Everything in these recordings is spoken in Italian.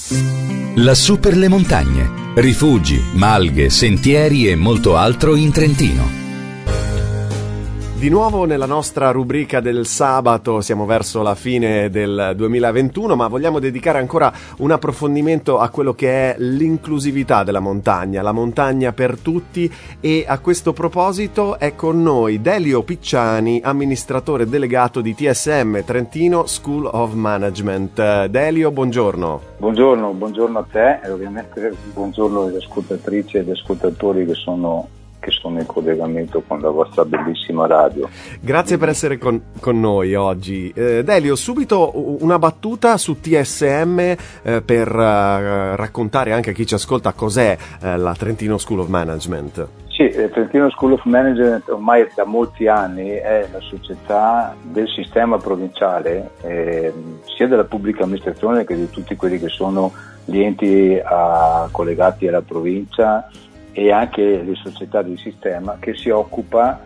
Lassù per le montagne, rifugi, malghe, sentieri e molto altro in Trentino. Di nuovo nella nostra rubrica del sabato, siamo verso la fine del 2021, ma vogliamo dedicare ancora un approfondimento a quello che è l'inclusività della montagna, la montagna per tutti, e a questo proposito è con noi Delio Picciani, amministratore delegato di TSM Trentino School of Management. Delio, buongiorno. Buongiorno a te e ovviamente buongiorno alle ascoltatrici e agli ascoltatori che sono in collegamento con la vostra bellissima radio. Grazie per essere con noi oggi. Delio, subito una battuta su TSM per raccontare anche a chi ci ascolta cos'è la Trentino School of Management. Sì, Trentino School of Management ormai da molti anni è la società del sistema provinciale, sia della pubblica amministrazione che di tutti quelli che sono gli enti collegati alla provincia e anche le società di sistema, che si occupa,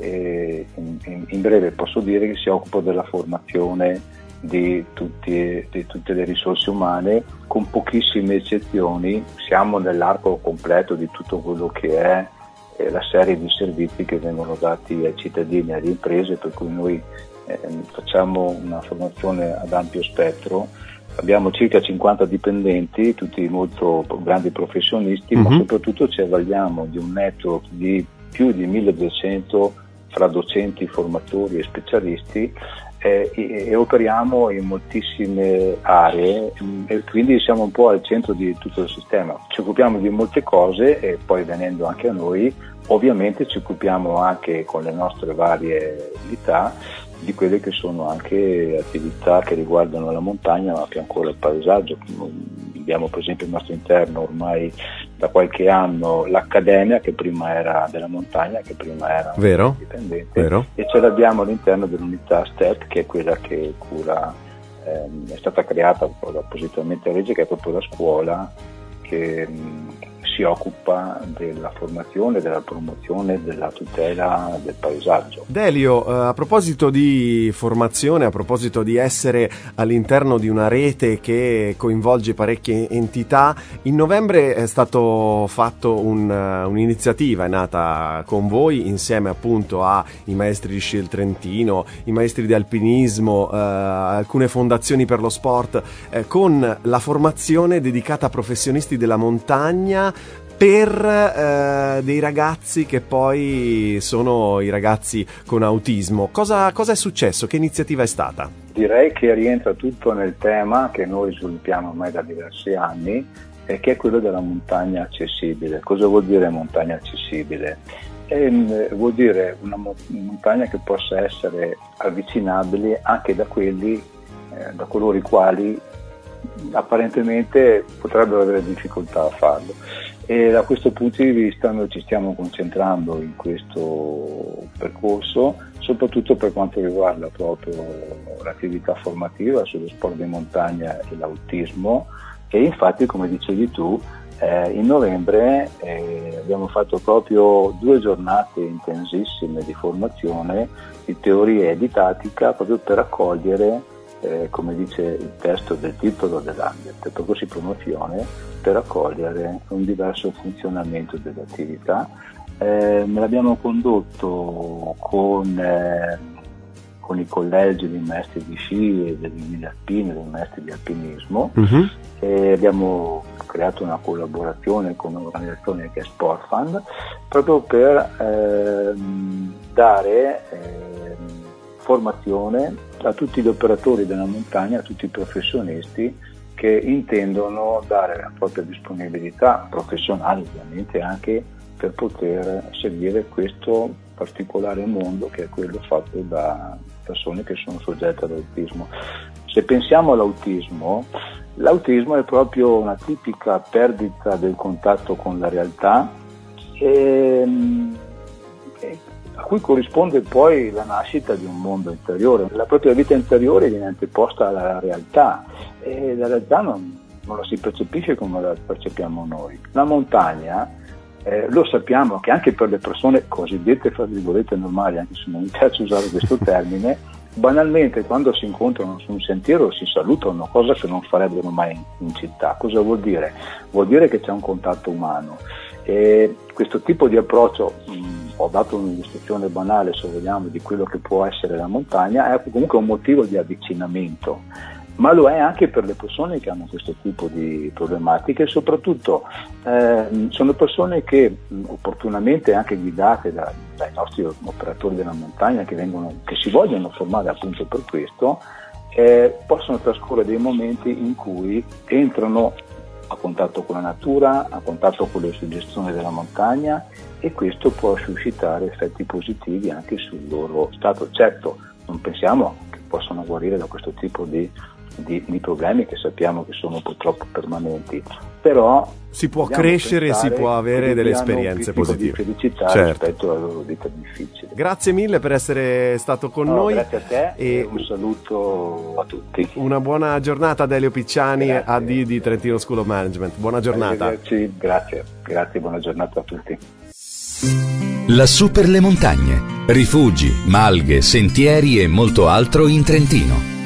in breve posso dire che si occupa della formazione di tutte le risorse umane, con pochissime eccezioni. Siamo nell'arco completo di tutto quello che è la serie di servizi che vengono dati ai cittadini e alle imprese, per cui noi facciamo una formazione ad ampio spettro. Abbiamo circa 50 dipendenti, tutti molto grandi professionisti, ma soprattutto ci avvaliamo di un network di più di 1200 fra docenti, formatori e specialisti, e operiamo in moltissime aree, e quindi siamo un po' al centro di tutto il sistema. Ci occupiamo di molte cose e poi, venendo anche a noi, ovviamente ci occupiamo anche con le nostre varie unità di quelle che sono anche attività che riguardano la montagna, ma più ancora il paesaggio. Abbiamo per esempio il nostro interno ormai da qualche anno l'accademia, che prima era della montagna, che prima era indipendente, e ce l'abbiamo all'interno dell'unità STEP, che è quella che cura, è stata creata appositamente a Reggio, che è proprio la scuola che si occupa della formazione, della promozione, della tutela del paesaggio. Delio, a proposito di formazione, a proposito di essere all'interno di una rete che coinvolge parecchie entità, in novembre è stato fatto un'iniziativa, è nata con voi insieme appunto ai maestri di sci del Trentino, i maestri di alpinismo, alcune fondazioni per lo sport, con la formazione dedicata a professionisti della montagna per dei ragazzi che poi sono i ragazzi con autismo. Cosa è successo? Che iniziativa è stata? Direi che rientra tutto nel tema che noi sviluppiamo ormai da diversi anni, e che è quello della montagna accessibile. Cosa vuol dire montagna accessibile? Vuol dire una montagna che possa essere avvicinabile anche da coloro i quali apparentemente potrebbero avere difficoltà a farlo. E da questo punto di vista noi ci stiamo concentrando in questo percorso, soprattutto per quanto riguarda proprio l'attività formativa sullo sport di montagna e l'autismo. E infatti, come dicevi tu, in novembre abbiamo fatto proprio 2 giornate intensissime di formazione di teoria e didattica, proprio per accogliere, come dice il testo del titolo dell'Ambient, percorsi di promozione per accogliere un diverso funzionamento dell'attività. Me l'abbiamo condotto con i collegi dei maestri di sci e delle guide alpine, dei maestri di alpinismo, e abbiamo creato una collaborazione con un'organizzazione che è Sportfund, proprio per dare formazione a tutti gli operatori della montagna, a tutti i professionisti che intendono dare la propria disponibilità professionale, ovviamente, anche per poter seguire questo particolare mondo che è quello fatto da persone che sono soggette all'autismo. Se pensiamo all'autismo, l'autismo è proprio una tipica perdita del contatto con la realtà, a cui corrisponde poi la nascita di un mondo interiore. La propria vita interiore viene anteposta alla realtà, e la realtà non la si percepisce come la percepiamo noi. La montagna, lo sappiamo che anche per le persone cosiddette, fra virgolette, normali, anche se non mi piace usare questo termine, banalmente quando si incontrano su un sentiero si salutano, cosa che non farebbero mai in città. Cosa vuol dire? Vuol dire che c'è un contatto umano, e questo tipo di approccio, ho dato un'illustrazione banale, se vogliamo, di quello che può essere la montagna, è comunque un motivo di avvicinamento, ma lo è anche per le persone che hanno questo tipo di problematiche, e soprattutto sono persone che opportunamente, anche guidate dai nostri operatori della montagna, che si vogliono formare appunto per questo, possono trascorrere dei momenti in cui entrano a contatto con la natura, a contatto con le suggestioni della montagna, e questo può suscitare effetti positivi anche sul loro stato. Certo, non pensiamo che possano guarire da questo tipo di problemi, che sappiamo che sono purtroppo permanenti, però si può crescere e si può avere delle esperienze positive, di felicità, certo, rispetto alla loro vita difficile. Grazie mille per essere stato con noi. Grazie a te e un saluto a tutti. Una buona giornata da Elio Picciani, AD di Trentino School of Management. Buona giornata. Grazie, buona giornata a tutti. Lassù per le montagne, rifugi, malghe, sentieri e molto altro in Trentino.